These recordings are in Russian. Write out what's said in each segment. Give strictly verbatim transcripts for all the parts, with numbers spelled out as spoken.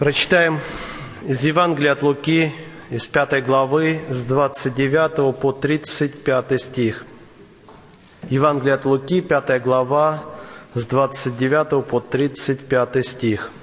Прочитаем из Евангелия от Луки, из пятой главы, с двадцать девятого по тридцать пятый стих. Евангелие от Луки, пятая глава, с двадцать девятого по тридцать пятый стих.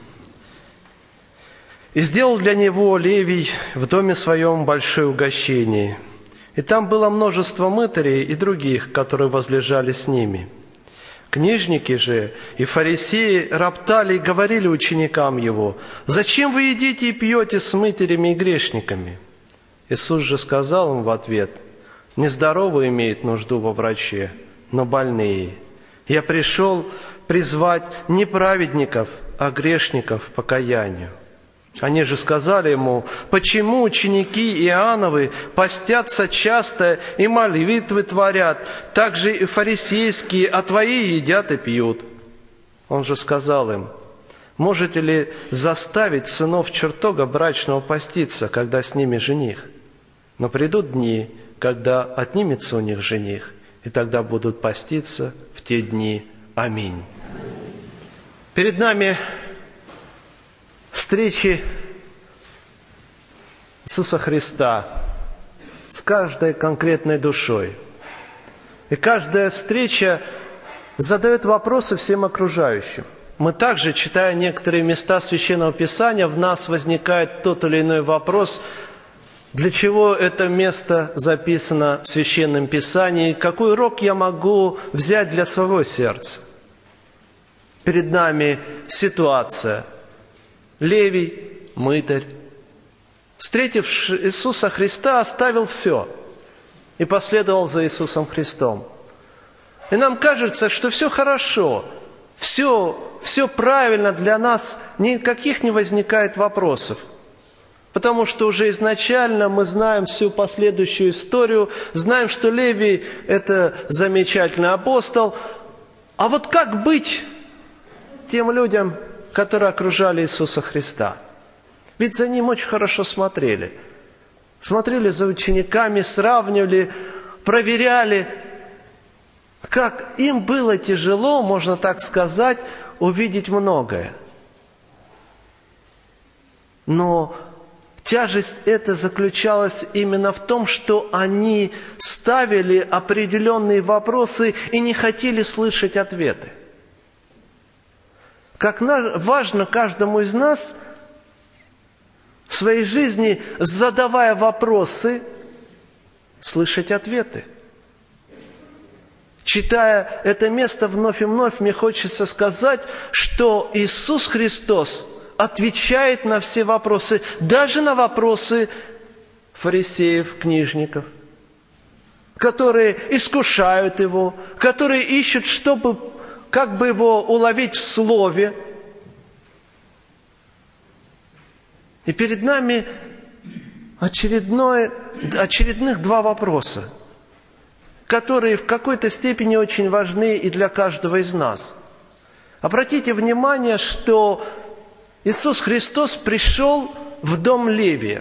«И сделал для него Левий в доме своем большое угощение, и там было множество мытарей и других, которые возлежали с ними. Книжники же и фарисеи роптали и говорили ученикам его: „Зачем вы едите и пьете с мытарями и грешниками?“ Иисус же сказал им в ответ: „Нездоровые имеют нужду во враче, но больные. Я пришел призвать не праведников, а грешников к покаянию“. Они же сказали ему: „Почему ученики Иоанновы постятся часто и молитвы творят, так же и фарисейские, а твои едят и пьют“? Он же сказал им: „Можете ли заставить сынов чертога брачного поститься, когда с ними жених? Но придут дни, когда отнимется у них жених, и тогда будут поститься в те дни. Аминь“». Перед нами встречи Иисуса Христа с каждой конкретной душой. И каждая встреча задает вопросы всем окружающим. Мы также, читая некоторые места Священного Писания, в нас возникает тот или иной вопрос: для чего это место записано в Священном Писании, какой урок я могу взять для своего сердца? Перед нами ситуация. Левий, мытарь, встретивший Иисуса Христа, оставил все и последовал за Иисусом Христом. И нам кажется, что все хорошо, все, все правильно для нас, никаких не возникает вопросов. Потому что уже изначально мы знаем всю последующую историю, знаем, что Левий – это замечательный апостол. А вот как быть тем людям, которые окружали Иисуса Христа? Ведь за Ним очень хорошо смотрели. Смотрели за учениками, сравнивали, проверяли. Как им было тяжело, можно так сказать, увидеть многое. Но тяжесть эта заключалась именно в том, что они ставили определенные вопросы и не хотели слышать ответы. Как важно каждому из нас в своей жизни, задавая вопросы, слышать ответы. Читая это место вновь и вновь, мне хочется сказать, что Иисус Христос отвечает на все вопросы, даже на вопросы фарисеев, книжников, которые искушают Его, которые ищут, чтобы как бы Его уловить в слове. И перед нами очередное, очередных два вопроса, которые в какой-то степени очень важны и для каждого из нас. Обратите внимание, что Иисус Христос пришел в дом Левия.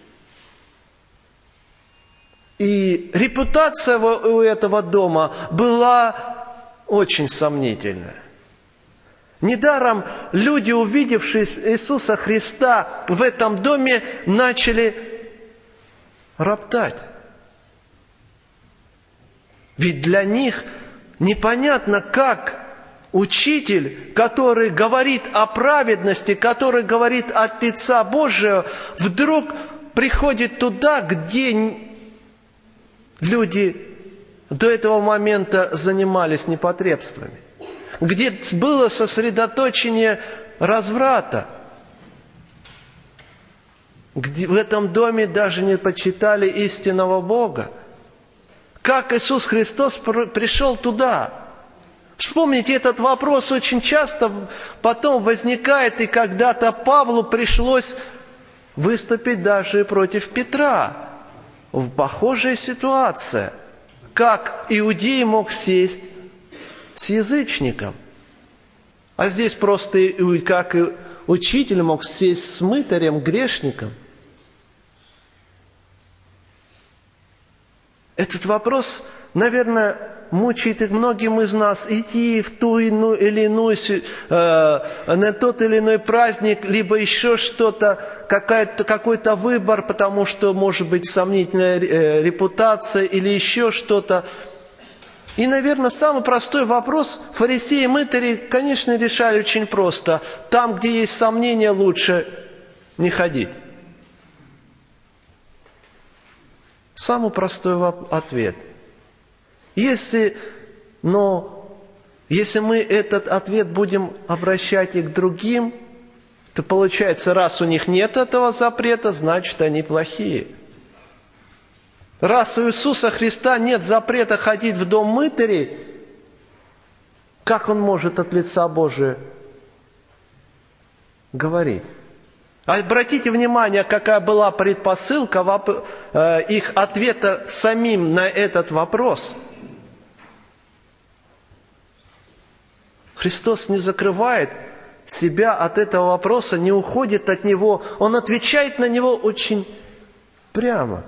И репутация у этого дома была очень сомнительная. Недаром люди, увидевшие Иисуса Христа в этом доме, начали роптать. Ведь для них непонятно, как учитель, который говорит о праведности, который говорит от лица Божия, вдруг приходит туда, где люди до этого момента занимались непотребствами, где было сосредоточение разврата. Где в этом доме даже не почитали истинного Бога. Как Иисус Христос пришел туда? Вспомните, этот вопрос очень часто потом возникает, и когда-то Павлу пришлось выступить даже против Петра. Похожая ситуация. Как иудей мог сесть с язычником? А здесь просто как и учитель мог сесть с мытарем, грешником. Этот вопрос, наверное, мучает и многим из нас идти в ту или иную, э, на тот или иной праздник, либо еще что-то, какой-то выбор, потому что, может быть, сомнительная репутация или еще что-то. И, наверное, самый простой вопрос фарисеи и мытари, конечно, решали очень просто. Там, где есть сомнения, лучше не ходить. Самый простой ответ. Если, но, если мы этот ответ будем обращать и к другим, то получается, раз у них нет этого запрета, значит, они плохие. Раз у Иисуса Христа нет запрета ходить в дом мытарей, как Он может от лица Божия говорить? Обратите внимание, какая была предпосылка их ответа самим на этот вопрос. Христос не закрывает себя от этого вопроса, не уходит от него. Он отвечает на него очень прямо.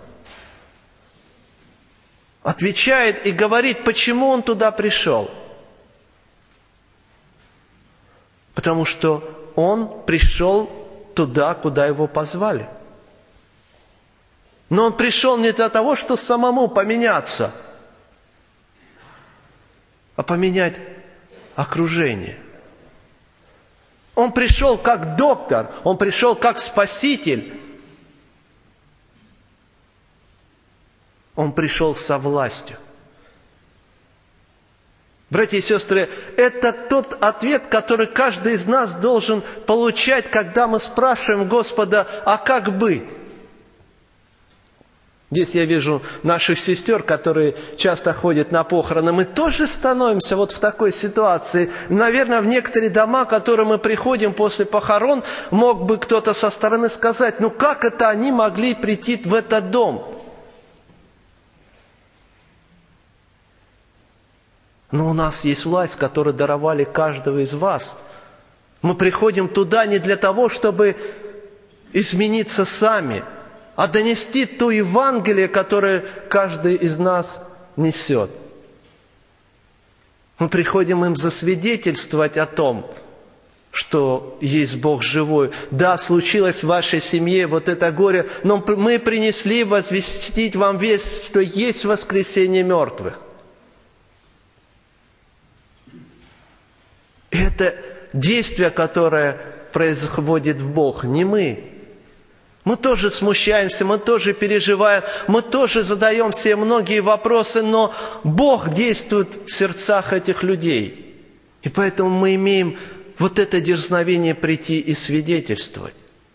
Отвечает и говорит, почему он туда пришел. Потому что он пришел туда, куда его позвали. Но он пришел не для того, чтобы самому поменяться, а поменять окружение. Он пришел как доктор, он пришел как спаситель. Он пришел со властью. Братья и сестры, это тот ответ, который каждый из нас должен получать, когда мы спрашиваем Господа, а как быть? Здесь я вижу наших сестер, которые часто ходят на похороны. Мы тоже становимся вот в такой ситуации. Наверное, в некоторые дома, в которые мы приходим после похорон, мог бы кто-то со стороны сказать, ну как это они могли прийти в этот дом? Но у нас есть власть, которую даровали каждого из вас. Мы приходим туда не для того, чтобы измениться сами, а донести то Евангелие, которое каждый из нас несет. Мы приходим им засвидетельствовать о том, что есть Бог живой. Да, случилось в вашей семье вот это горе, но мы принесли возвестить вам весть, что есть воскресение мертвых. Это действие, которое производит Бог, не мы. Мы тоже смущаемся, мы тоже переживаем, мы тоже задаем себе многие вопросы, но Бог действует в сердцах этих людей. И поэтому мы имеем вот это дерзновение прийти и свидетельствовать.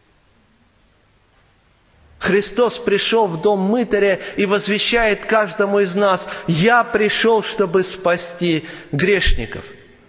Христос пришел в дом мытаря и возвещает каждому из нас: «Я пришел, чтобы спасти грешников».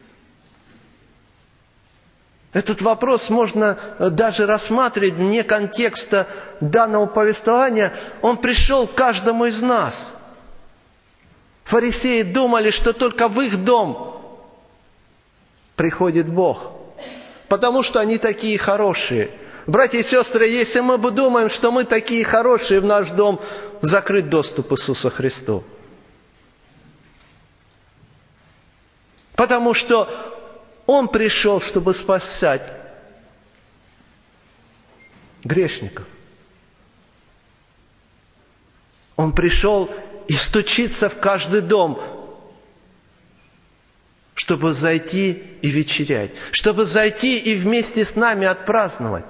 Этот вопрос можно даже рассматривать вне контекста данного повествования. Он пришел к каждому из нас. Фарисеи думали, что только в их дом приходит Бог, потому что они такие хорошие. Братья и сестры, если мы бы думаем, что мы такие хорошие, в наш дом закрыт доступ Иисусу Христу. Потому что Он пришел, чтобы спасать грешников. Он пришел и стучится в каждый дом, чтобы зайти и вечерять, чтобы зайти и вместе с нами отпраздновать.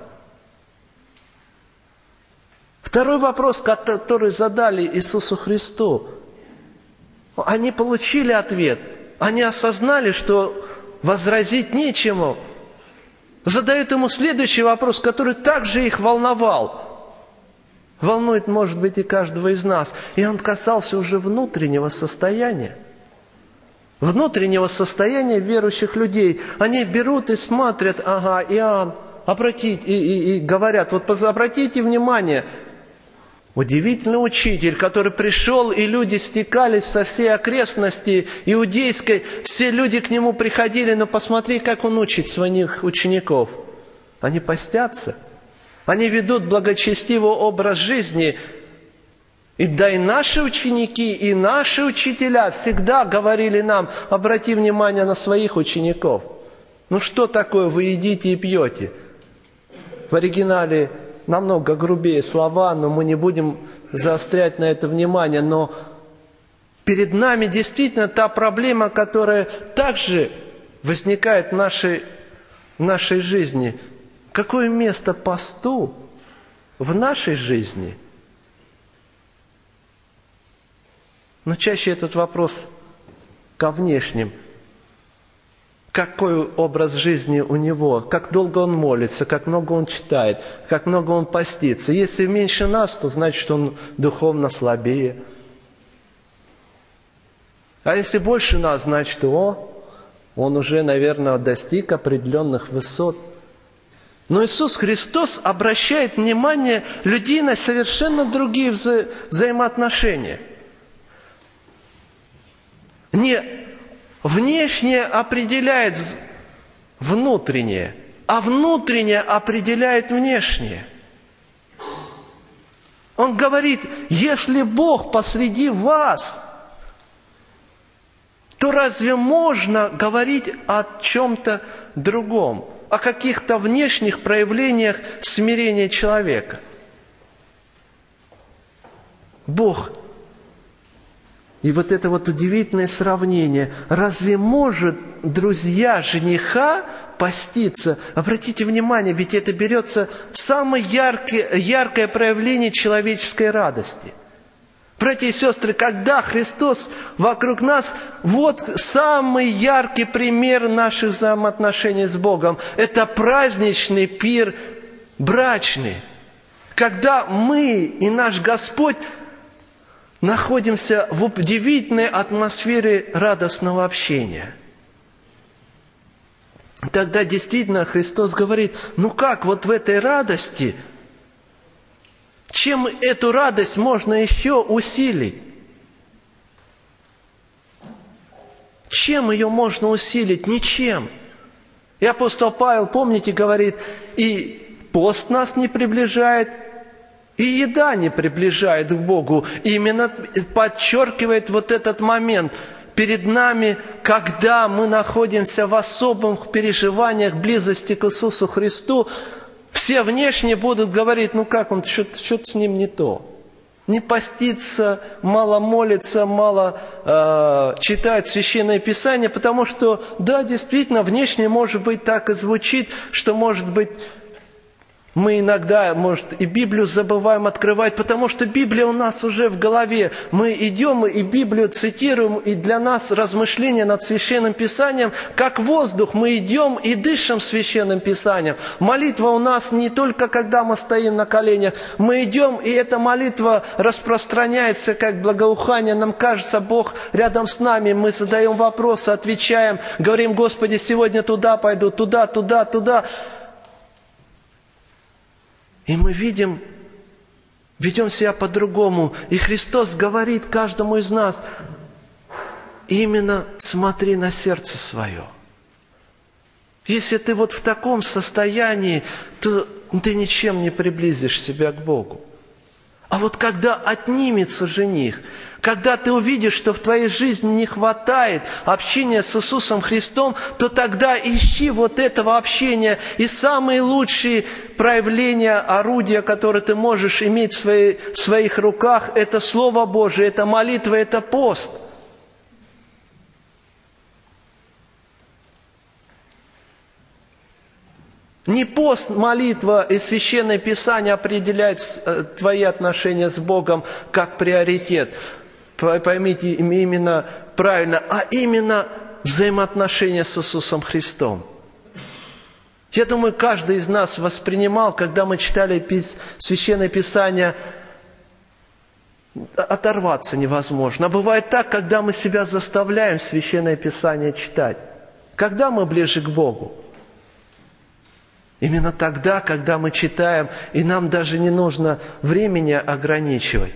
Второй вопрос, который задали Иисусу Христу, они получили ответ, они осознали, что возразить нечему. Задают ему следующий вопрос, который также их волновал. Волнует, может быть, и каждого из нас. И он касался уже внутреннего состояния. Внутреннего состояния верующих людей. Они берут и смотрят, ага, Иоанн, обратите, и, и, и говорят, вот обратите внимание, удивительный учитель, который пришел, и люди стекались со всей окрестности иудейской. Все люди к нему приходили, но посмотри, как он учит своих учеников. Они постятся, они ведут благочестивый образ жизни, И да и наши ученики, и наши учителя всегда говорили нам: обрати внимание на своих учеников. Ну что такое вы едите и пьете? В оригинале намного грубее слова, но мы не будем заострять на это внимание. Но перед нами действительно та проблема, которая также возникает в нашей, в нашей жизни. Какое место посту в нашей жизни? Но чаще этот вопрос ко внешним. Какой образ жизни у него, как долго он молится, как много он читает, как много он постится. Если меньше нас, то значит он духовно слабее. А если больше нас, значит, о, он уже, наверное, достиг определенных высот. Но Иисус Христос обращает внимание людей на совершенно другие вза- взаимоотношения. Не внешнее определяет внутреннее, а внутреннее определяет внешнее. Он говорит: если Бог посреди вас, то разве можно говорить о чем-то другом, о каких-то внешних проявлениях смирения человека? Бог. И вот это вот удивительное сравнение. Разве может друзья жениха поститься? Обратите внимание, ведь это берется самое яркое, яркое проявление человеческой радости. Братья и сестры, когда Христос вокруг нас, вот самый яркий пример наших взаимоотношений с Богом. Это праздничный пир брачный. Когда мы и наш Господь находимся в удивительной атмосфере радостного общения. Тогда действительно Христос говорит: ну как вот в этой радости, чем эту радость можно еще усилить? Чем ее можно усилить? Ничем. И апостол Павел, помните, говорит: и пост нас не приближает, и еда не приближает к Богу. Именно подчеркивает вот этот момент. Перед нами, когда мы находимся в особых переживаниях близости к Иисусу Христу, все внешне будут говорить: ну как он, что-то, что-то с ним не то. Не постится, мало молится, мало э, читает Священное Писание, потому что, да, действительно, внешне, может быть, так и звучит, что, может быть, мы иногда, может, и Библию забываем открывать, потому что Библия у нас уже в голове. Мы идем и Библию цитируем, и для нас размышления над Священным Писанием, как воздух, мы идем и дышим Священным Писанием. Молитва у нас не только, когда мы стоим на коленях. Мы идем, и эта молитва распространяется, как благоухание. Нам кажется, Бог рядом с нами. Мы задаем вопросы, отвечаем, говорим: Господи, сегодня туда пойду, туда, туда, туда. И мы видим, ведем себя по-другому. И Христос говорит каждому из нас: именно смотри на сердце свое. Если ты вот в таком состоянии, то ты ничем не приблизишь себя к Богу. А вот когда отнимется жених, когда ты увидишь, что в твоей жизни не хватает общения с Иисусом Христом, то тогда ищи вот этого общения. И самые лучшие проявления, орудия, которые ты можешь иметь в, своей, в своих руках, это Слово Божие, это молитва, это пост. Не пост, молитва и Священное Писание определяют твои отношения с Богом как приоритет. Поймите именно правильно, а именно взаимоотношения с Иисусом Христом. Я думаю, каждый из нас воспринимал, когда мы читали Священное Писание, оторваться невозможно. А бывает так, когда мы себя заставляем Священное Писание читать. Когда мы ближе к Богу? Именно тогда, когда мы читаем, и нам даже не нужно времени ограничивать.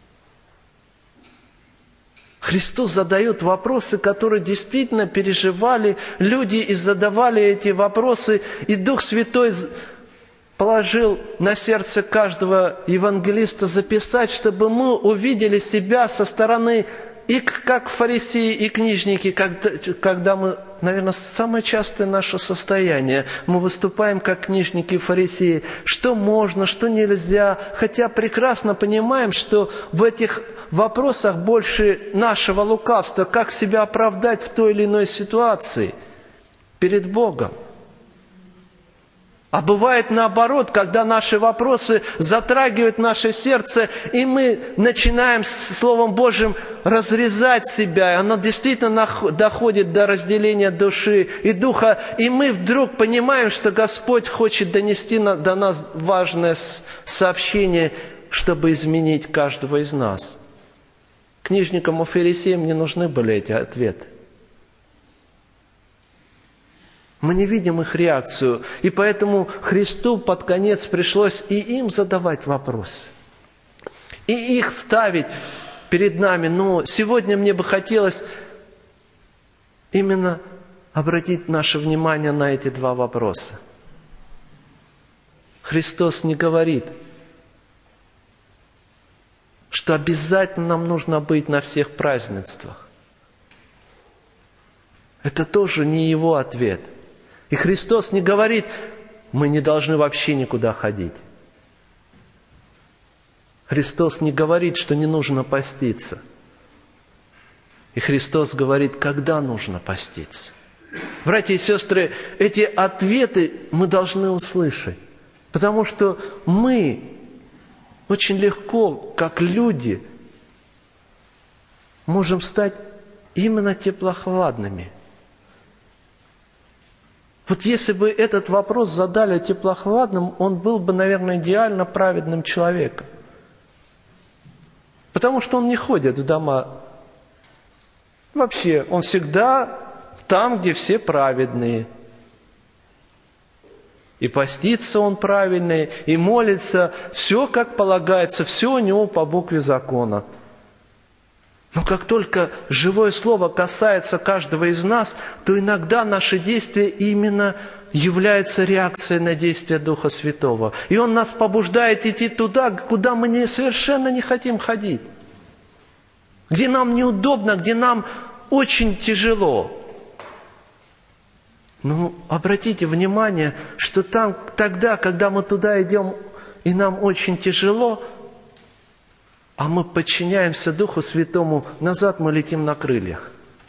Христос задает вопросы, которые действительно переживали люди и задавали эти вопросы, и Дух Святой положил на сердце каждого евангелиста записать, чтобы мы увидели себя со стороны, и как фарисеи и книжники, когда, когда мы, наверное, самое частое наше состояние, мы выступаем как книжники и фарисеи, что можно, что нельзя, хотя прекрасно понимаем, что в этих вопросах больше нашего лукавства, как себя оправдать в той или иной ситуации перед Богом. А бывает наоборот, когда наши вопросы затрагивают наше сердце, и мы начинаем с Словом Божьим разрезать себя, и оно действительно доходит до разделения души и духа, и мы вдруг понимаем, что Господь хочет донести до нас важное сообщение, чтобы изменить каждого из нас. Книжникам и фарисеям не нужны были эти ответы. Мы не видим их реакцию, и поэтому Христу под конец пришлось и им задавать вопросы, и их ставить перед нами. Но сегодня мне бы хотелось именно обратить наше внимание на эти два вопроса. Христос не говорит, что обязательно нам нужно быть на всех празднествах. Это тоже не Его ответ. И Христос не говорит, мы не должны вообще никуда ходить. Христос не говорит, что не нужно поститься. И Христос говорит, когда нужно поститься. Братья и сестры, эти ответы мы должны услышать. Потому что мы очень легко, как люди, можем стать именно теплохладными. Вот если бы этот вопрос задали теплохладным, он был бы, наверное, идеально праведным человеком. Потому что он не ходит в дома. Вообще, он всегда там, где все праведные. И постится он правильный, и молится. Все как полагается, все у него по букве закона. Но как только живое слово касается каждого из нас, то иногда наши действия именно являются реакцией на действие Духа Святого. И Он нас побуждает идти туда, куда мы не, совершенно не хотим ходить. Где нам неудобно, где нам очень тяжело. Но обратите внимание, что там, тогда, когда мы туда идем, и нам очень тяжело, а мы подчиняемся Духу Святому, назад мы летим на крыльях.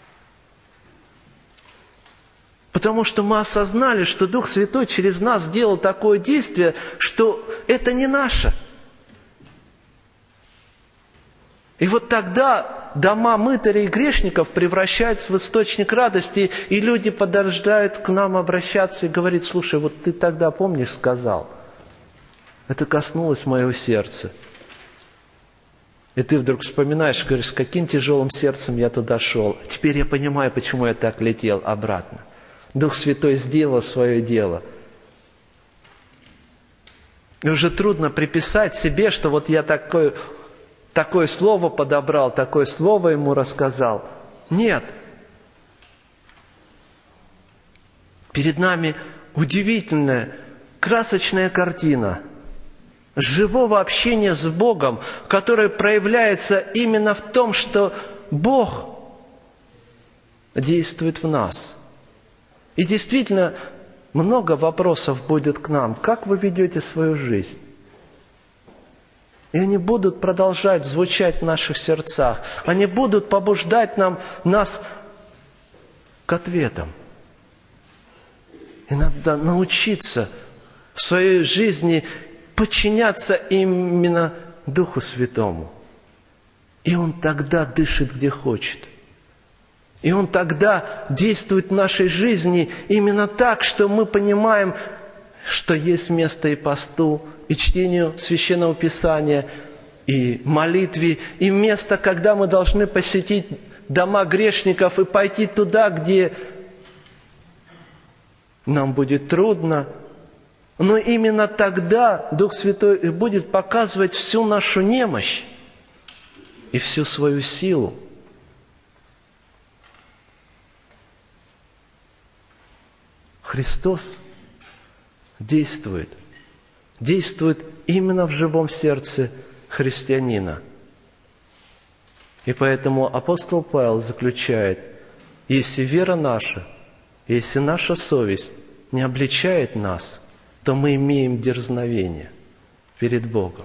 Потому что мы осознали, что Дух Святой через нас сделал такое действие, что это не наше. И вот тогда дома мытарей и грешников превращаются в источник радости, и люди подождают к нам обращаться и говорить, слушай, вот ты тогда, помнишь, сказал, это коснулось моего сердца. И ты вдруг вспоминаешь, говоришь, с каким тяжелым сердцем я туда шел. Теперь я понимаю, почему я так летел обратно. Дух Святой сделал свое дело. И уже трудно приписать себе, что вот я такое, такое слово подобрал, такое слово ему рассказал. Нет. Перед нами удивительная, красочная картина живого общения с Богом, которое проявляется именно в том, что Бог действует в нас. И действительно, много вопросов будет к нам. Как вы ведете свою жизнь? И они будут продолжать звучать в наших сердцах. Они будут побуждать нам, нас к ответам. И надо научиться в своей жизни подчиняться именно Духу Святому. И Он тогда дышит, где хочет. И Он тогда действует в нашей жизни именно так, что мы понимаем, что есть место и посту, и чтению Священного Писания, и молитве, и место, когда мы должны посетить дома грешников и пойти туда, где нам будет трудно. Но именно тогда Дух Святой и будет показывать всю нашу немощь и всю свою силу. Христос действует действует именно в живом сердце христианина. И поэтому апостол Павел заключает: если вера наша, если наша совесть не обличает нас, то мы имеем дерзновение перед Богом.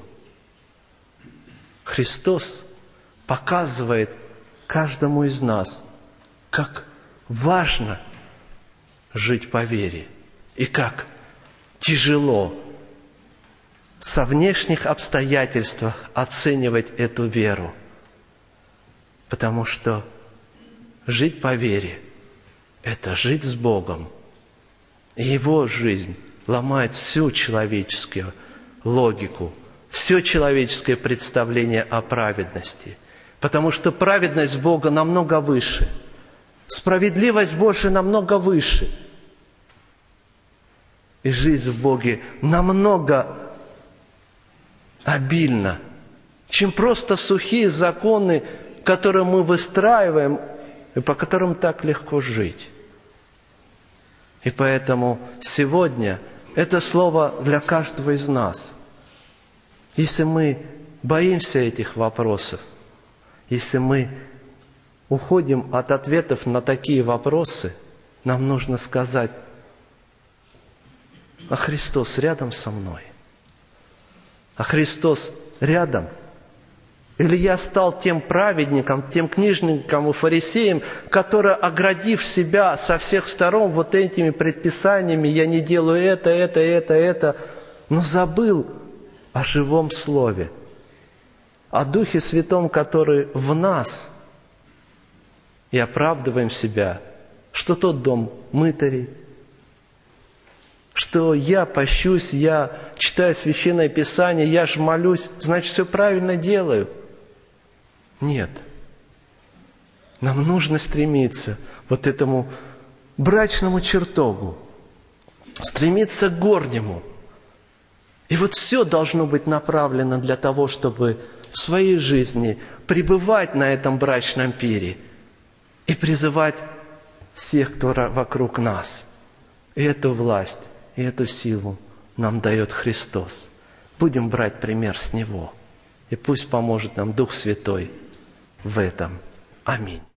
Христос показывает каждому из нас, как важно жить по вере и как тяжело со внешних обстоятельств оценивать эту веру. Потому что жить по вере – это жить с Богом. И Его жизнь ломает всю человеческую логику, все человеческое представление о праведности. Потому что праведность Бога намного выше, справедливость Божия намного выше. И жизнь в Боге намного обильна, чем просто сухие законы, которые мы выстраиваем и по которым так легко жить. И поэтому сегодня это слово для каждого из нас. Если мы боимся этих вопросов, если мы уходим от ответов на такие вопросы, нам нужно сказать: а Христос рядом со мной? А Христос рядом? Или я стал тем праведником, тем книжником и фарисеем, который, оградив себя со всех сторон вот этими предписаниями, я не делаю это, это, это, это, но забыл о живом Слове, о Духе Святом, который в нас, и оправдываем себя, что тот дом мытарей, что я пощусь, я читаю Священное Писание, я ж молюсь, значит, все правильно делаю. Нет. Нам нужно стремиться вот этому брачному чертогу, стремиться к горнему. И вот все должно быть направлено для того, чтобы в своей жизни пребывать на этом брачном пире и призывать всех, кто вокруг нас. И эту власть, и эту силу нам дает Христос. Будем брать пример с Него. И пусть поможет нам Дух Святой в этом. Аминь.